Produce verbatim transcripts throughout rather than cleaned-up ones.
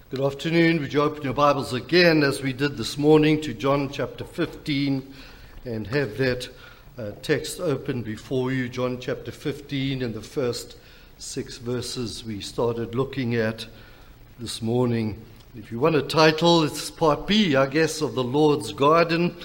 Good afternoon. Would you open your Bibles again, as we did this morning, to John chapter fifteen, and have that uh, text open before you. John chapter fifteen, and the first six verses we started looking at this morning. If you want a title, it's part B, I guess, of the Lord's Garden,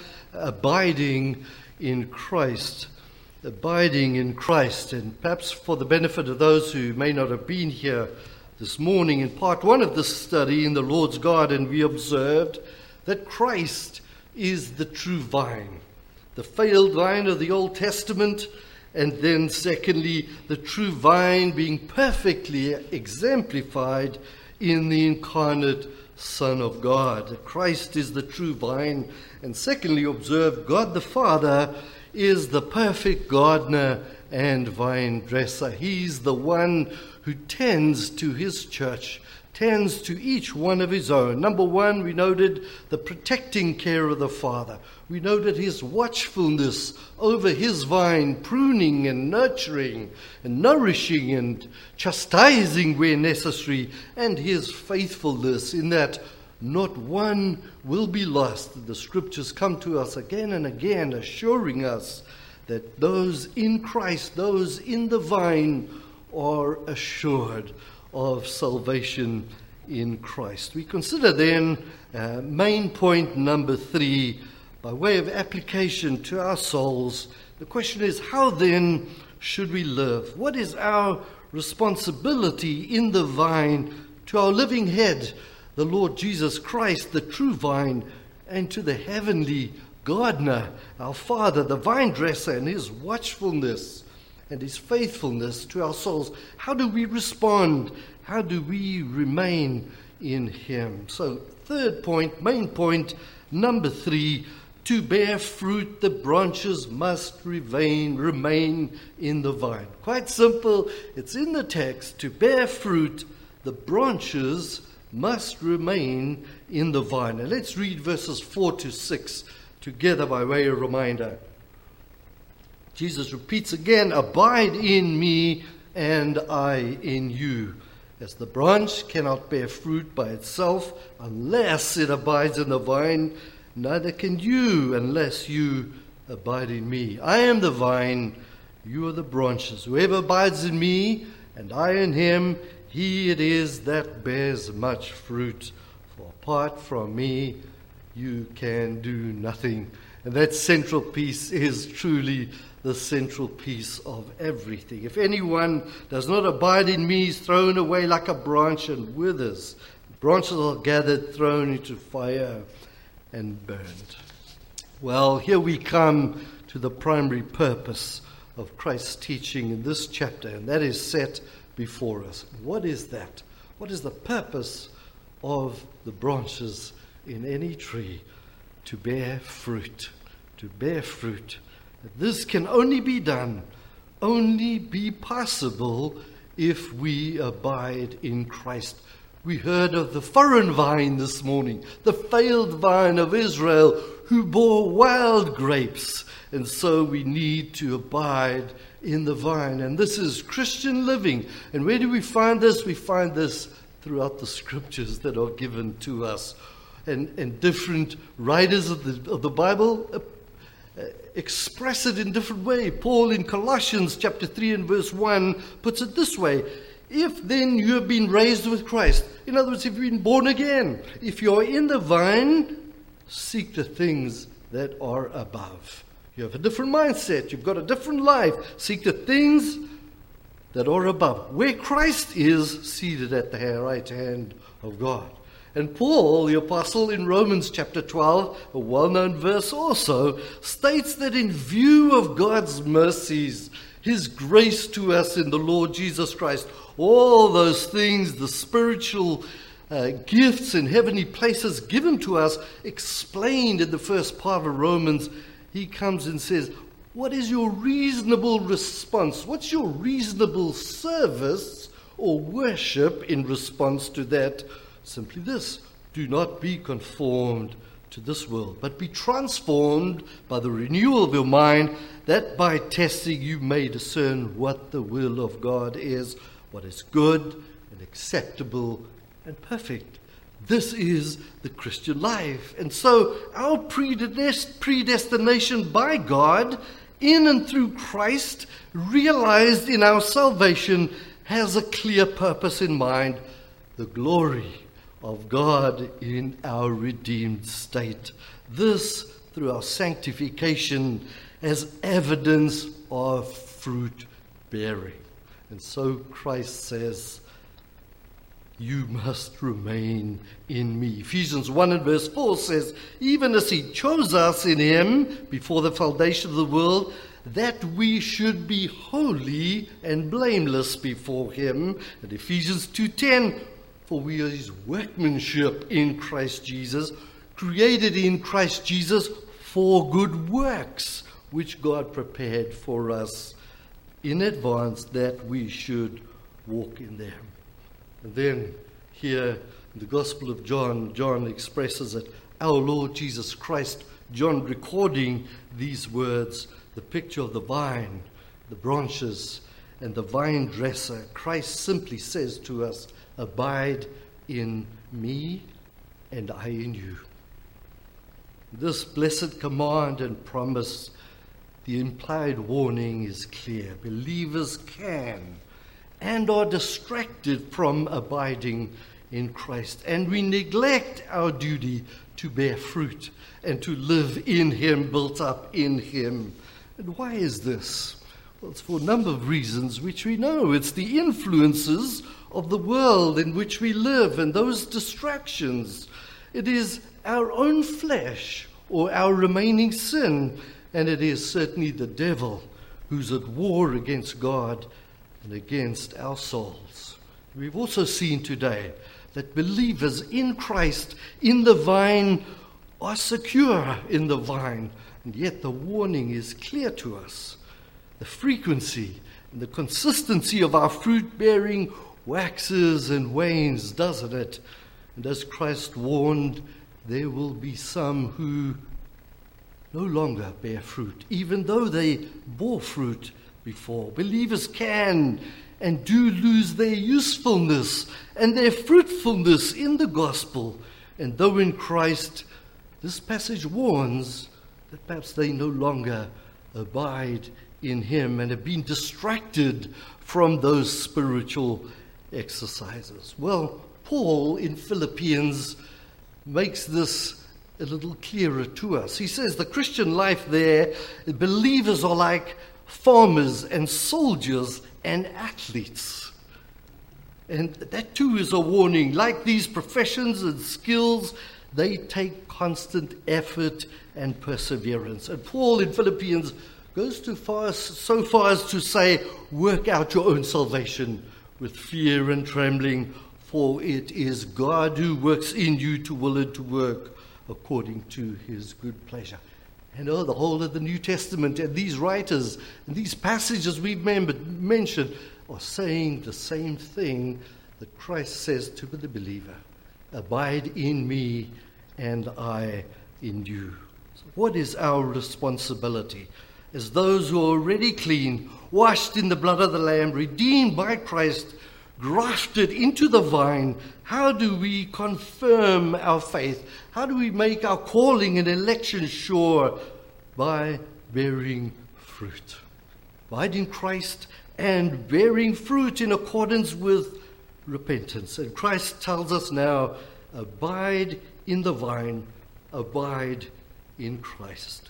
Abiding in Christ. Abiding in Christ. And perhaps for the benefit of those who may not have been here this morning, in part one of this study in the Lord's Garden, we observed that Christ is the true vine, the failed vine of the Old Testament, and then secondly, the true vine being perfectly exemplified in the incarnate Son of God. Christ is the true vine, and secondly, observed God the Father is the perfect gardener and vine dresser. He's the one who tends to his church, tends to each one of his own. Number one, we noted the protecting care of the Father. We noted his watchfulness over his vine, pruning and nurturing and nourishing and chastising where necessary, and his faithfulness in that not one will be lost. The scriptures come to us again and again, assuring us that those in Christ, those in the vine, are assured of salvation in Christ. We consider then uh, main point number three, by way of application to our souls. The question is, how then should we live? What is our responsibility in the vine to our living head, the Lord Jesus Christ, the true vine, and to the heavenly gardener, our Father, the vine dresser, and his watchfulness and his faithfulness to our souls? How do we respond? How do we remain in him? So, third point, main point, number three, to bear fruit, the branches must remain, remain in the vine. Quite simple. It's in the text. To bear fruit, the branches must remain in the vine. And let's read verses four to six together by way of reminder. Jesus repeats again, "Abide in me, and I in you. As the branch cannot bear fruit by itself unless it abides in the vine, neither can you unless you abide in me. I am the vine, you are the branches. Whoever abides in me, and I in him, he it is that bears much fruit. For apart from me, you can do nothing." And that central piece is truly the central piece of everything. If anyone does not abide in me, is thrown away like a branch and withers. Branches are gathered, thrown into fire, and burned. Well, here we come to the primary purpose of Christ's teaching in this chapter, and that is set before us. What is that? What is the purpose of the branches in any tree? To bear fruit. To bear fruit. This can only be done, only be possible if we abide in Christ. We heard of the foreign vine this morning, the failed vine of Israel, who bore wild grapes. And so we need to abide in the vine. And this is Christian living. And where do we find this? We find this throughout the scriptures that are given to us. And, and different writers of the, of the Bible uh, uh, express it in different way. Paul in Colossians chapter three and verse one puts it this way: "If then you have been raised with Christ," in other words, if you've been born again, if you are in the vine, seek the things that are above. You have a different mindset. You've got a different life. Seek the things that are above, where Christ is seated at the right hand of God. And Paul, the apostle, in Romans chapter twelve, a well-known verse also, states that in view of God's mercies, his grace to us in the Lord Jesus Christ, all those things, the spiritual uh, gifts and heavenly places given to us, explained in the first part of Romans, he comes and says, what is your reasonable response? What's your reasonable service or worship in response to that? Simply this: do not be conformed to this world, but be transformed by the renewal of your mind, that by testing you may discern what the will of God is, what is good and acceptable and perfect. This is the Christian life. And so our predestination by God in and through Christ, realized in our salvation, has a clear purpose in mind: the glory of God in our redeemed state. This through our sanctification as evidence of fruit bearing. And so Christ says, you must remain in me. Ephesians one and verse four says, even as he chose us in him before the foundation of the world, that we should be holy and blameless before him. And Ephesians two ten, for we are his workmanship in Christ Jesus, created in Christ Jesus for good works, which God prepared for us in advance that we should walk in them. And then here in the Gospel of John, John expresses it. Our Lord Jesus Christ, John recording these words, the picture of the vine, the branches, and the vine dresser. Christ simply says to us, abide in me and I in you. This blessed command and promise, the implied warning is clear. Believers can and are distracted from abiding in Christ, and we neglect our duty to bear fruit and to live in him, built up in him. And why is this? Well, it's for a number of reasons which we know. It's the influences of the world in which we live and those distractions. It is our own flesh or our remaining sin, and it is certainly the devil who's at war against God and against our souls. We've also seen today that believers in Christ, in the vine, are secure in the vine, and yet the warning is clear to us. The frequency and the consistency of our fruit-bearing waxes and wanes, doesn't it? And as Christ warned, there will be some who no longer bear fruit, even though they bore fruit before. Believers can and do lose their usefulness and their fruitfulness in the gospel. And though in Christ, this passage warns that perhaps they no longer abide in him and have been distracted from those spiritual exercises. Well, Paul in Philippians makes this a little clearer to us. He says the Christian life there, believers are like farmers and soldiers and athletes. And that too is a warning. Like these professions and skills, they take constant effort and perseverance. And Paul in Philippians goes too far as, so far as to say, work out your own salvation with fear and trembling, for it is God who works in you to will and to work according to his good pleasure. And oh, the whole of the New Testament and these writers and these passages we've mentioned are saying the same thing that Christ says to the believer. Abide in me and I in you. So what is our responsibility as those who are already clean, washed in the blood of the Lamb, redeemed by Christ, grafted into the vine? How do we confirm our faith? How do we make our calling and election sure? By bearing fruit. Abide in Christ and bearing fruit in accordance with repentance. And Christ tells us now, abide in the vine, abide in Christ.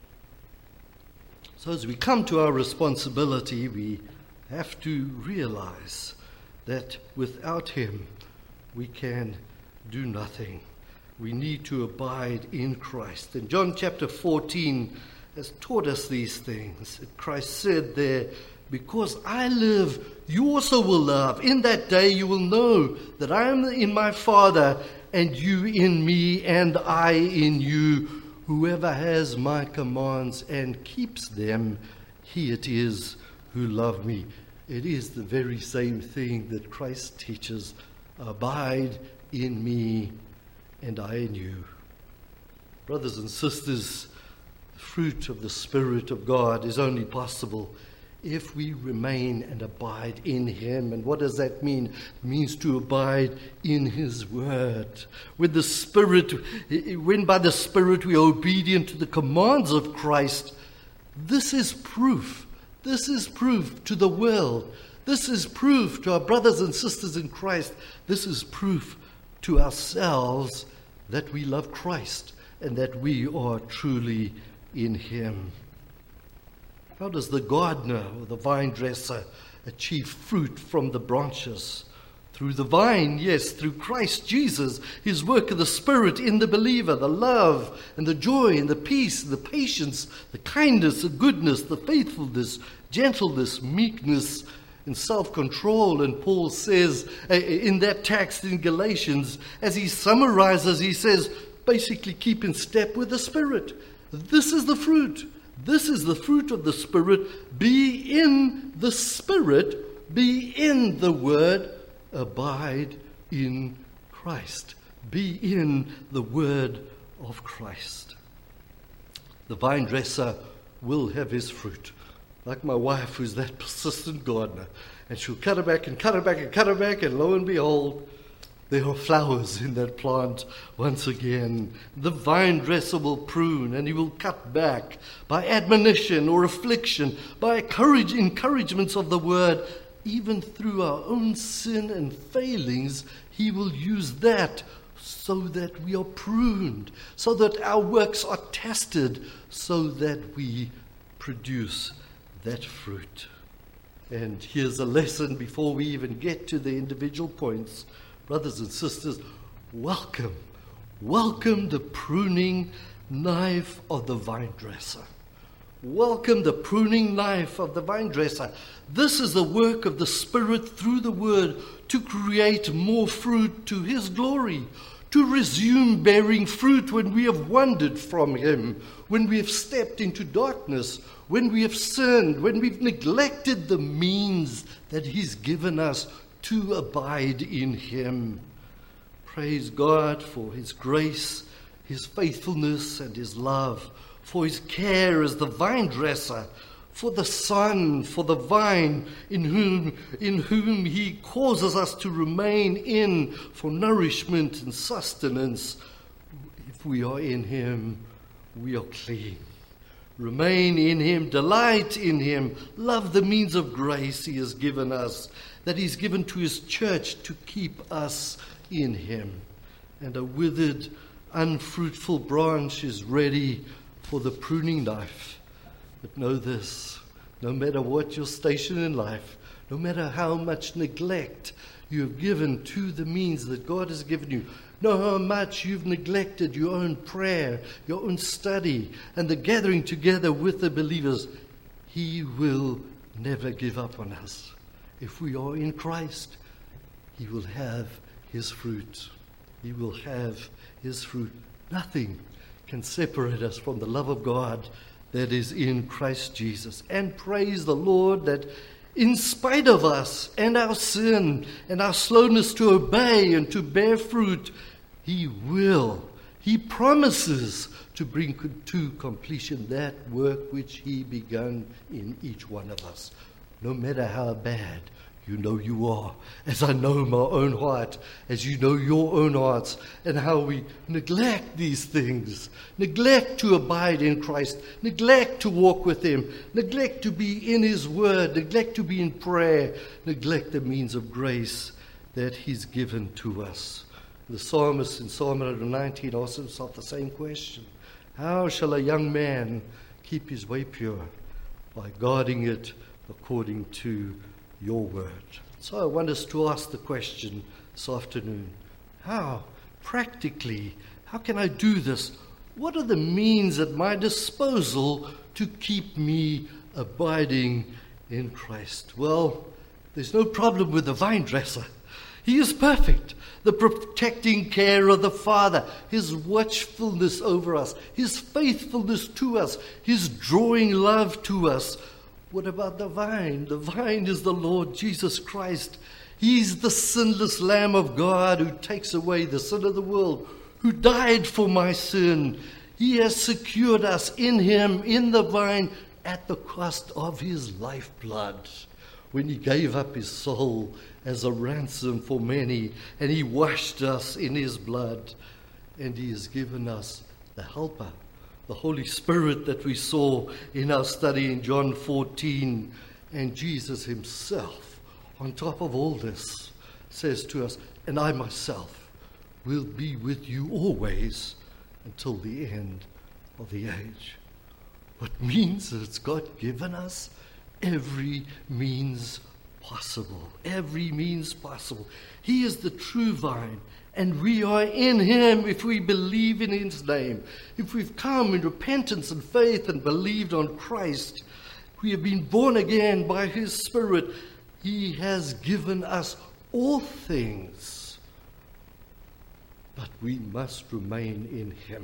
So as we come to our responsibility, we have to realize that without him, we can do nothing. We need to abide in Christ. And John chapter fourteen has taught us these things. Christ said there, because I live, you also will love. In that day you will know that I am in my Father, and you in me, and I in you. Whoever has my commands and keeps them, he it is who loved me. It is the very same thing that Christ teaches. Abide in me and I in you. Brothers and sisters, the fruit of the Spirit of God is only possible if we remain and abide in him. And what does that mean? It means to abide in his word. When the Spirit, when by the Spirit we are obedient to the commands of Christ, this is proof. This is proof to the world. This is proof to our brothers and sisters in Christ. This is proof to ourselves that we love Christ and that we are truly in him. How does the gardener or the vine dresser achieve fruit from the branches? Through the vine, yes, through Christ Jesus, his work of the Spirit in the believer, the love and the joy and the peace, the patience, the kindness, the goodness, the faithfulness, gentleness, meekness, and self-control. And Paul says in that text in Galatians, as he summarizes, he says, basically keep in step with the Spirit. This is the fruit. This is the fruit of the Spirit. Be in the Spirit. Be in the Word. Abide in Christ. Be in the Word of Christ. The vine dresser will have his fruit. Like my wife, who's that persistent gardener. And she'll cut it back and cut it back and cut it back, and lo and behold, there are flowers in that plant once again. The vine dresser will prune, and he will cut back by admonition or affliction, by encourage, encouragements of the word. Even through our own sin and failings, he will use that so that we are pruned, so that our works are tested, so that we produce that fruit. And here's a lesson before we even get to the individual points. Brothers and sisters, welcome, welcome the pruning knife of the vine dresser. Welcome the pruning knife of the vine dresser. This is the work of the Spirit through the Word to create more fruit to his glory, to resume bearing fruit when we have wandered from him, when we have stepped into darkness, when we have sinned, when we've neglected the means that he's given us to abide in him. Praise God for his grace, his faithfulness, and his love, for his care as the vine dresser, for the Son, for the vine in whom, in whom he causes us to remain in for nourishment and sustenance. If we are in him, we are clean. Remain in him, delight in him, love the means of grace he has given us, that he's given to his church to keep us in him. And a withered, unfruitful branch is ready for the pruning knife. But know this, no matter what your station in life, no matter how much neglect you have given to the means that God has given you, know how much you've neglected your own prayer, your own study, and the gathering together with the believers, he will never give up on us. If we are in Christ, he will have his fruit. He will have his fruit. Nothing can separate us from the love of God that is in Christ Jesus. And praise the Lord that in spite of us and our sin and our slowness to obey and to bear fruit, he will, he promises to bring to completion that work which he began in each one of us. No matter how bad you know you are, as I know my own heart, as you know your own hearts, and how we neglect these things, neglect to abide in Christ, neglect to walk with him, neglect to be in his word, neglect to be in prayer, neglect the means of grace that he's given to us. The psalmist in Psalm one nineteen asks himself the same question. How shall a young man keep his way pure? By guarding it according to your word. So I want us to ask the question this afternoon. How, practically, how can I do this? What are the means at my disposal to keep me abiding in Christ? Well, there's no problem with the vine dresser. He is perfect. The protecting care of the Father, his watchfulness over us, his faithfulness to us, his drawing love to us. What about the vine? The vine is the Lord Jesus Christ. He's the sinless Lamb of God who takes away the sin of the world, who died for my sin. He has secured us in him, in the vine, at the cost of his lifeblood, when he gave up his soul as a ransom for many, and he washed us in his blood, and he has given us the helper, the Holy Spirit that we saw in our study in John fourteen, and Jesus himself, on top of all this, says to us, and I myself will be with you always until the end of the age. What means that God given us every means possible. Every means possible. He is the true vine, and we are in him if we believe in his name. If we've come in repentance and faith and believed on Christ, we have been born again by his Spirit. He has given us all things, but we must remain in him.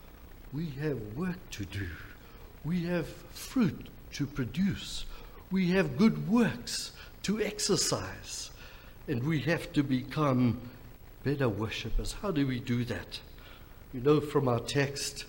We have work to do. We have fruit to produce. We have good works to exercise. And we have to become better worshippers. How do we do that? You know from our text,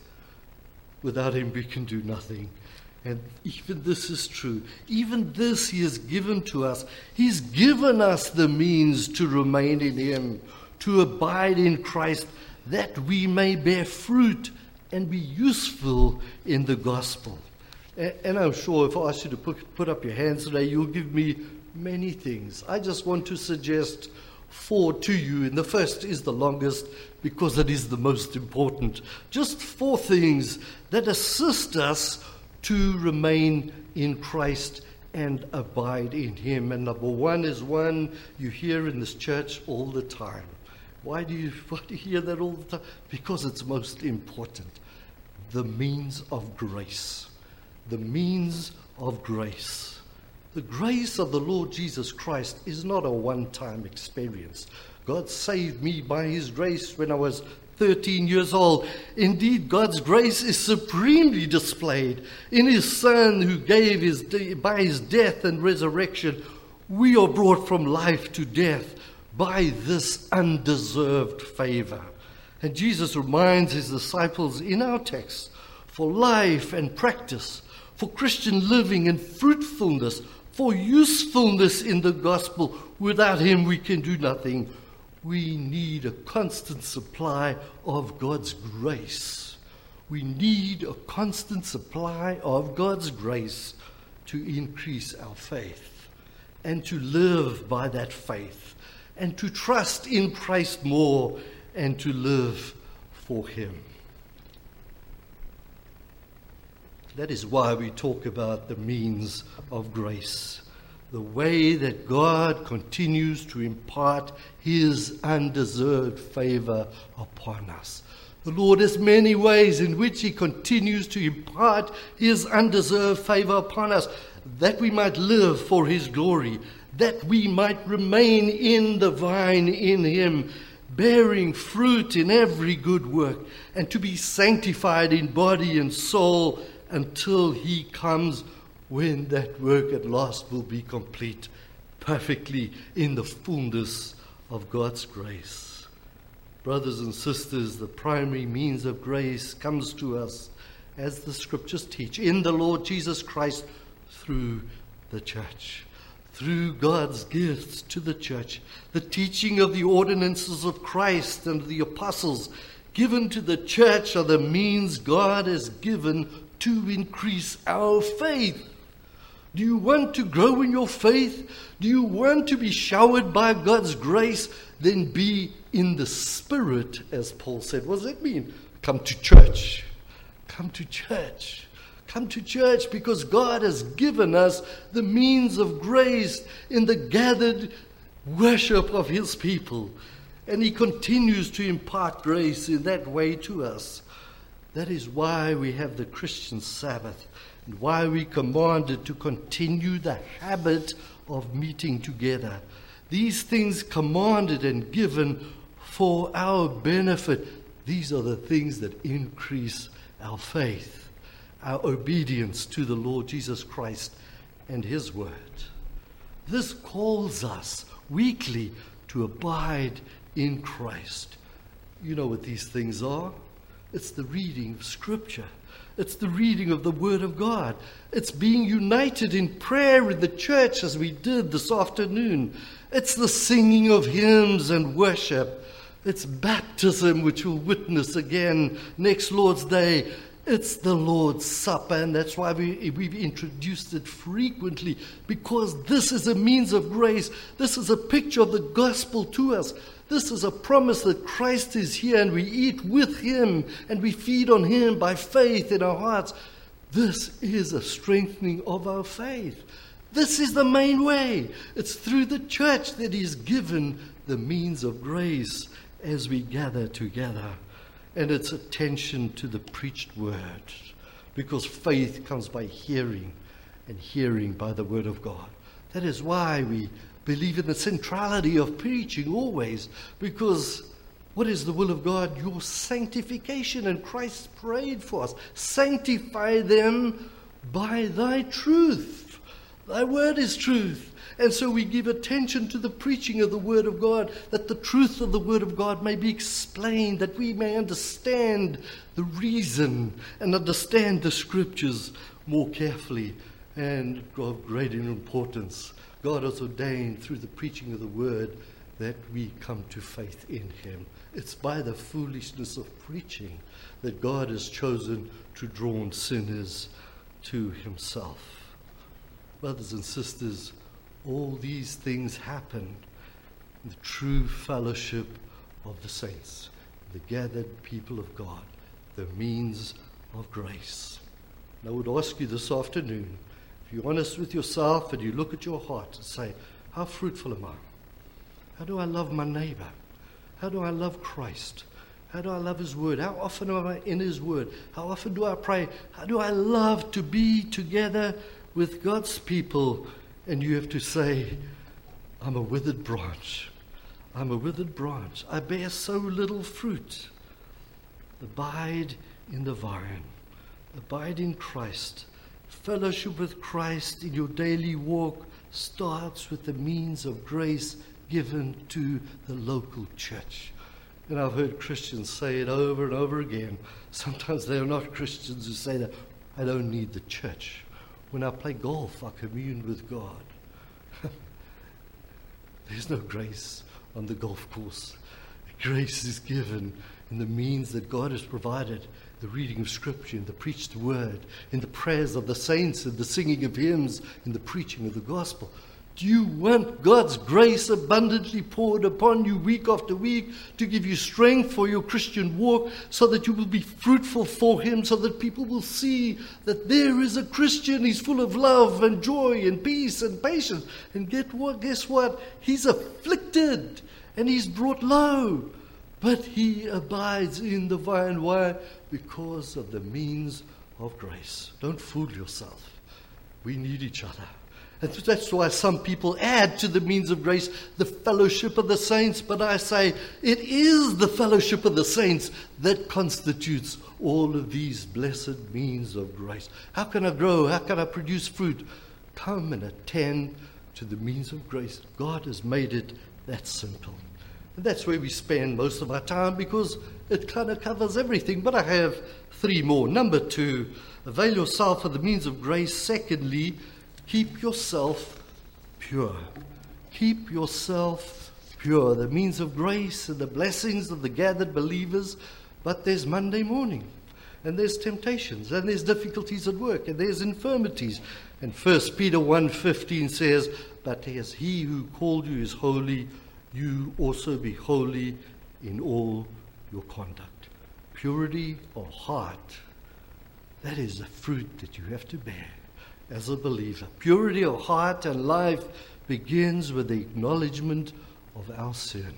without him we can do nothing. And even this is true. Even this he has given to us. He's given us the means to remain in him, to abide in Christ, that we may bear fruit and be useful in the gospel. And I'm sure if I ask you to put, put up your hands today, you'll give me many things. I just want to suggest four to you. And the first is the longest because it is the most important. Just four things that assist us to remain in Christ and abide in him. And number one is one you hear in this church all the time. Why do you, why do you hear that all the time? Because it's most important. The means of grace. The means of grace. The grace of the Lord Jesus Christ is not a one-time experience. God saved me by his grace when I was thirteen years old. Indeed, God's grace is supremely displayed in his Son, who gave his de- by his death and resurrection, we are brought from life to death by this undeserved favor. And Jesus reminds his disciples in our text, for life and practice, for Christian living and fruitfulness, for usefulness in the gospel. Without him we can do nothing. We need a constant supply of God's grace. We need a constant supply of God's grace to increase our faith and to live by that faith and to trust in Christ more and to live for him. That is why we talk about the means of grace, the way that God continues to impart his undeserved favor upon us. The Lord has many ways in which he continues to impart his undeserved favor upon us, that we might live for his glory, that we might remain in the vine in him, bearing fruit in every good work, and to be sanctified in body and soul until he comes, when that work at last will be complete, perfectly in the fullness of God's grace. Brothers and sisters, the primary means of grace comes to us, as the scriptures teach, in the Lord Jesus Christ through the church. Through God's gifts to the church, the teaching of the ordinances of Christ and the apostles given to the church are the means God has given to increase our faith. Do you want to grow in your faith? Do you want to be showered by God's grace? Then be in the Spirit, as Paul said. What does that mean? Come to church. Come to church. Come to church because God has given us the means of grace in the gathered worship of his people. And he continues to impart grace in that way to us. That is why we have the Christian Sabbath and why we commanded to continue the habit of meeting together. These things commanded and given for our benefit. These are the things that increase our faith, our obedience to the Lord Jesus Christ and his word. This calls us weekly to abide in Christ. You know what these things are? It's the reading of Scripture. It's the reading of the Word of God. It's being united in prayer in the church as we did this afternoon. It's the singing of hymns and worship. It's baptism, which we'll witness again next Lord's Day. It's the Lord's Supper, and that's why we, we've introduced it frequently, because this is a means of grace. This is a picture of the gospel to us. This is a promise that Christ is here, and we eat with him, and we feed on him by faith in our hearts. This is a strengthening of our faith. This is the main way. It's through the church that he's given the means of grace as we gather together. And it's attention to the preached word, because faith comes by hearing, and hearing by the word of God. That is why we believe in the centrality of preaching always, because what is the will of God? Your sanctification, and Christ prayed for us. Sanctify them by thy truth. Thy word is truth. And so we give attention to the preaching of the Word of God, that the truth of the Word of God may be explained, that we may understand the reason and understand the Scriptures more carefully. And of great importance, God has ordained through the preaching of the Word that we come to faith in him. It's by the foolishness of preaching that God has chosen to draw sinners to himself. Brothers and sisters, all these things happen in the true fellowship of the saints, the gathered people of God, the means of grace. And I would ask you this afternoon, if you're honest with yourself and you look at your heart and say, how fruitful am I? How do I love my neighbor? How do I love Christ? How do I love his word? How often am I in his word? How often do I pray? How do I love to be together with God's people? And you have to say, I'm a withered branch. I'm a withered branch. I bear so little fruit. Abide in the vine. Abide in Christ. Fellowship with Christ in your daily walk starts with the means of grace given to the local church. And I've heard Christians say it over and over again. Sometimes they are not Christians who say that. I don't need the church. When I play golf, I commune with God. There's no grace on the golf course. Grace is given in the means that God has provided, the reading of Scripture, in the preached word, in the prayers of the saints, in the singing of hymns, in the preaching of the gospel. Do you want God's grace abundantly poured upon you week after week to give you strength for your Christian walk, so that you will be fruitful for him, so that people will see that there is a Christian, he's full of love and joy and peace and patience. And get what? Guess what? He's afflicted and he's brought low, but he abides in the vine. Why? Because of the means of grace. Don't fool yourself. We need each other. And that's why some people add to the means of grace the fellowship of the saints. But I say it is the fellowship of the saints that constitutes all of these blessed means of grace. How can I grow? How can I produce fruit? Come and attend to the means of grace. God has made it that simple. And that's where we spend most of our time, because it kind of covers everything. But I have three more. Number two, avail yourself of the means of grace. Secondly, keep yourself pure. Keep yourself pure. The means of grace and the blessings of the gathered believers. But there's Monday morning, and there's temptations, and there's difficulties at work, and there's infirmities. And First Peter one fifteen says, but as he who called you is holy, you also be holy in all your conduct. Purity of heart, that is the fruit that you have to bear as a believer. Purity of heart and life begins with the acknowledgement of our sin.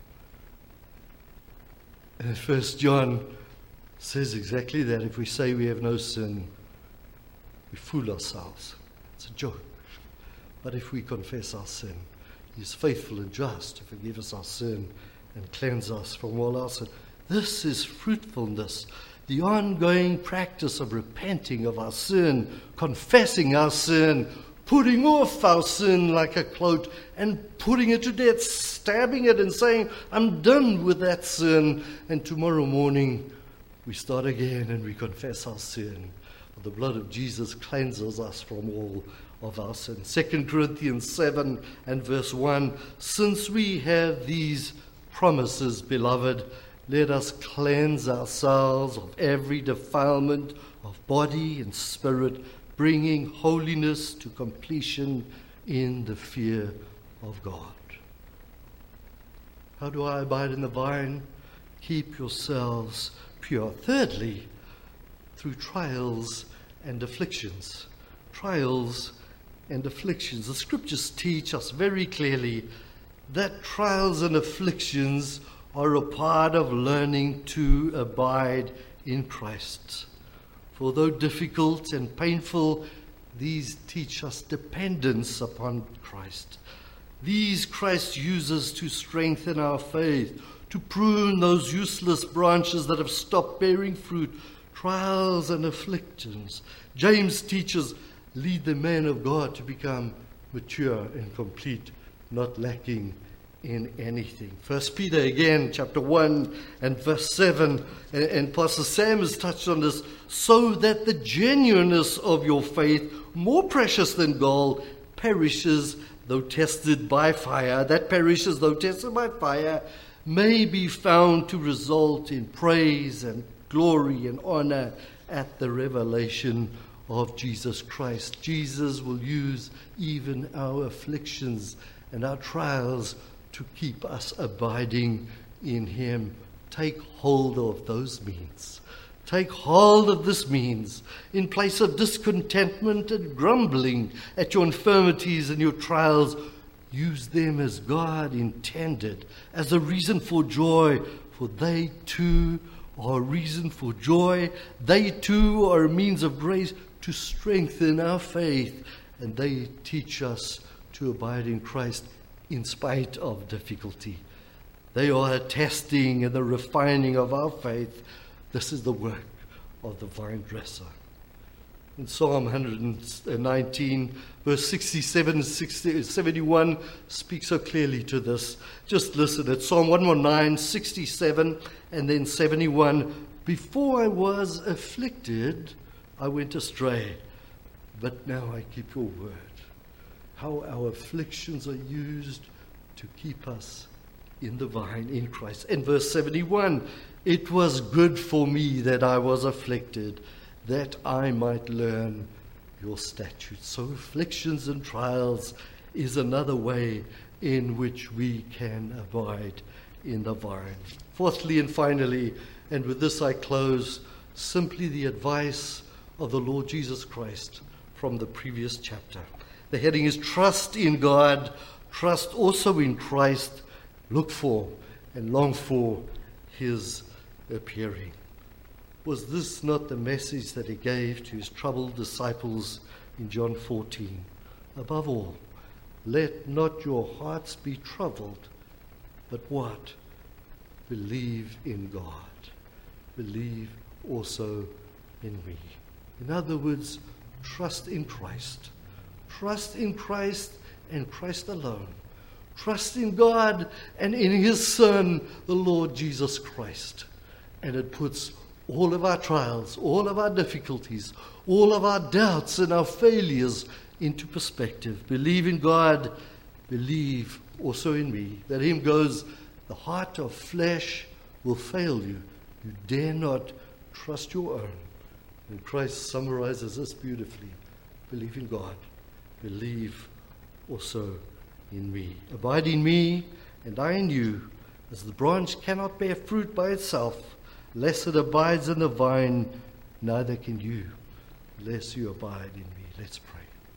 And First John says exactly that. If we say we have no sin, we fool ourselves. It's a joke. But if we confess our sin, he is faithful and just to forgive us our sin and cleanse us from all our sin. This is fruitfulness. The ongoing practice of repenting of our sin, confessing our sin, putting off our sin like a cloak and putting it to death, stabbing it and saying, I'm done with that sin. And tomorrow morning we start again and we confess our sin. The blood of Jesus cleanses us from all of our sin. Second Corinthians seven and verse one, since we have these promises, beloved, let us cleanse ourselves of every defilement of body and spirit, bringing holiness to completion in the fear of God. How do I abide in the vine? Keep yourselves pure. Thirdly, through trials and afflictions. Trials and afflictions. The scriptures teach us very clearly that trials and afflictions are a part of learning to abide in Christ. For though difficult and painful, these teach us dependence upon Christ. These Christ uses to strengthen our faith, to prune those useless branches that have stopped bearing fruit. Trials and afflictions. James teaches, lead the man of God to become mature and complete, not lacking in anything. First Peter again, chapter one and verse seven, and, and Pastor Sam has touched on this, so that the genuineness of your faith, more precious than gold, perishes though tested by fire, that perishes though tested by fire, may be found to result in praise and glory and honor at the revelation of Jesus Christ. Jesus will use even our afflictions and our trials to keep us abiding in Him. Take hold of those means. Take hold of this means in place of discontentment and grumbling at your infirmities and your trials. Use them as God intended, as a reason for joy, for they too are a reason for joy. They too are a means of grace to strengthen our faith, and they teach us to abide in Christ in spite of difficulty. They are a testing and the refining of our faith. This is the work of the vine dresser. In Psalm one nineteen, verse sixty-seven and seventy-one speaks so clearly to this. Just listen at Psalm one nineteen, sixty-seven, and then seventy-one. Before I was afflicted, I went astray, but now I keep your word. How our afflictions are used to keep us in the vine, in Christ. And verse seventy-one, it was good for me that I was afflicted, that I might learn your statutes. So afflictions and trials is another way in which we can abide in the vine. Fourthly and finally, and with this I close, simply the advice of the Lord Jesus Christ from the previous chapter. The heading is Trust in God, trust also in Christ, look for and long for His appearing. Was this not the message that He gave to His troubled disciples in John fourteen? Above all, let not your hearts be troubled, but what? Believe in God. Believe also in me. In other words, trust in Christ. Trust in Christ and Christ alone. Trust in God and in His Son, the Lord Jesus Christ. And it puts all of our trials, all of our difficulties, all of our doubts and our failures into perspective. Believe in God, believe also in me. That hymn goes, the heart of flesh will fail you. You dare not trust your own. And Christ summarizes this beautifully. Believe in God. Believe also in me. Abide in me, and I in you, as the branch cannot bear fruit by itself, lest it abides in the vine, neither can you, lest you abide in me. Let's pray.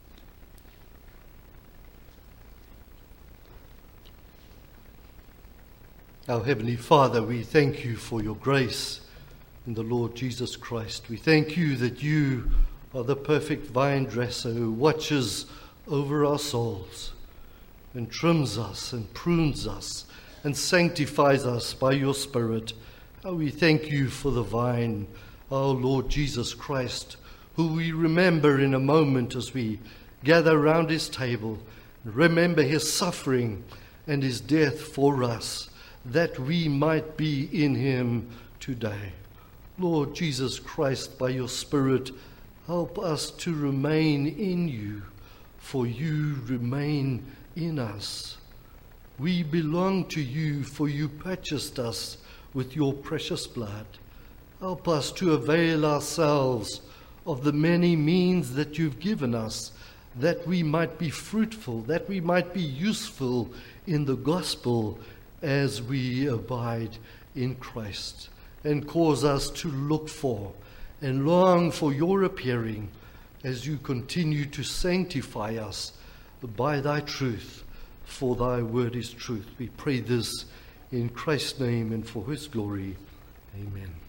Our Heavenly Father, we thank you for your grace in the Lord Jesus Christ. We thank you that you are the perfect vine dresser who watches over our souls and trims us and prunes us and sanctifies us by your Spirit. Oh, we thank you for the vine, our Lord Jesus Christ, who we remember in a moment as we gather around his table and remember his suffering and his death for us, that we might be in him today. Lord Jesus Christ, by your Spirit, help us to remain in you, for you remain in us. We belong to you, for you purchased us with your precious blood. Help us to avail ourselves of the many means that you've given us, that we might be fruitful, that we might be useful in the gospel as we abide in Christ, and cause us to look for and long for your appearing as you continue to sanctify us by thy truth, for thy word is truth. We pray this in Christ's name and for his glory. Amen.